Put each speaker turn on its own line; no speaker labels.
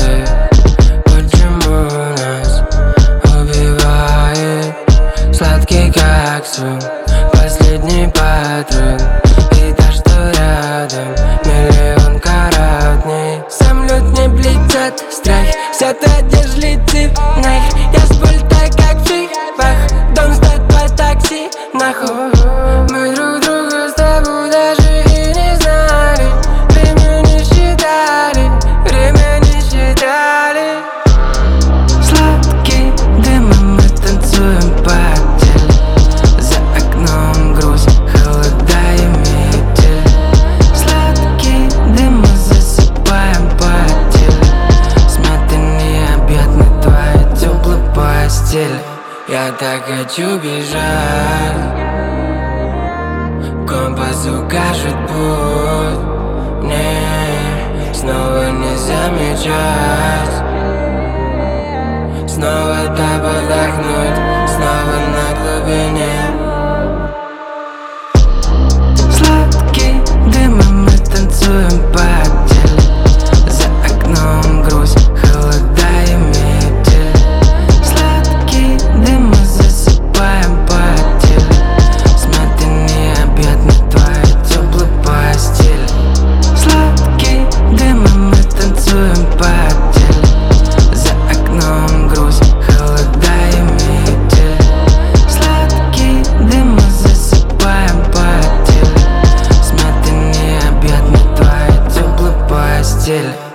ты? Почему нас убивает сладкий как сон, последний патрон? И та, что рядом, миллион каратный. Самолет летят, страх, вся та одежда летит нахер. Я с пульта как в фильмах, дом стоит по такси, нахуй. Мы друг друга с тобой даже и не знали. Время не считали, время не считали. Сладкий дым, и мы танцуем по теле. За окном грусть, холода и метель. Сладкий дым, мы засыпаем по теле. Смятый обед на твоей теплой постели. Я так хочу бежать, компас укажет путь. Мне снова не замечать, снова так подохнуть, снова на глубине. Сладкий дым, и мы танцуем по теле. За окном грусть, холода и метель. Сладкий дым, мы засыпаем по теле. Смятый обед на твоей теплой постели. Сладкий дым, и мы танцуем по теле. За окном грусть, холода и метель. Сладкий дым, мы засыпаем по теле. Смятый обед на твоей теплой постели.